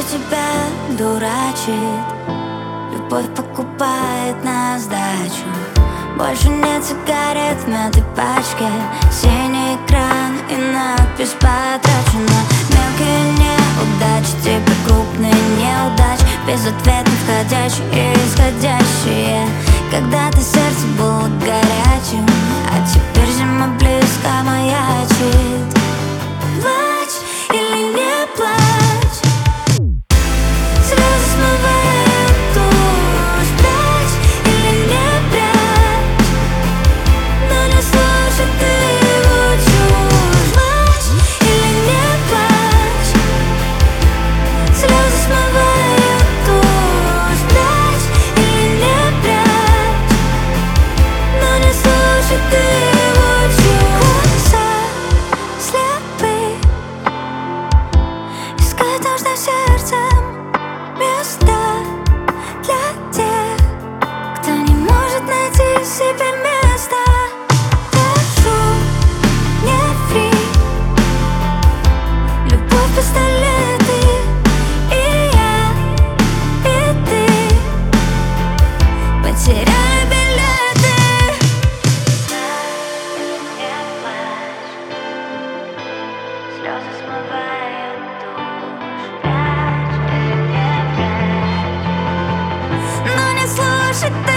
тебя дурачит. Любовь покупает на сдачу. Больше нет сигарет в мятой пачке. Синий экран и надпись потрачена. Мелкие неудачи, типа крупные неудачи. Безответно входящие и исходящие. Когда-то сердце было горячим, а теперь зима близко маячит. Плачь или не плачь, слезы смывают тушь. Прячь или не прячь, но не слушай ты его чушь. Плачь или не плачь, слезы смывают тушь. Прячь или не прячь, но не слушай ты его чушь. Глаза слепы, искать нужно сердцем места для тех, кто не может найти себе места. Держу не фри, любовь, пистолеты, и я, и ты потеряли билеты. Не плачь, слезы смывают тушь. Прячь или не прячь, но не слушай ты